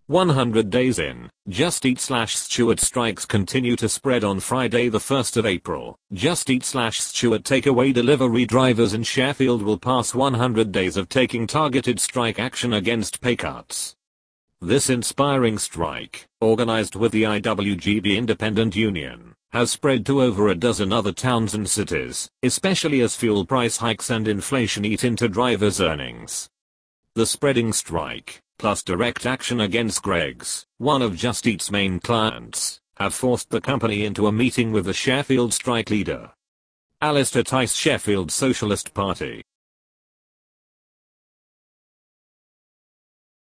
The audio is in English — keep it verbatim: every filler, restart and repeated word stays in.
one hundred days in, Just Eat slash Stuart strikes continue to spread. On Friday the first of April, Just Eat slash Stuart takeaway delivery drivers in Sheffield will pass one hundred days of taking targeted strike action against pay cuts. This inspiring strike, organized with the I W G B Independent Union, has spread to over a dozen other towns and cities, especially as fuel price hikes and inflation eat into drivers' earnings. The spreading strike, plus direct action against Greggs, one of Just Eat's main clients, have forced the company into a meeting with the Sheffield strike leader, Alistair Tice, Sheffield Socialist Party,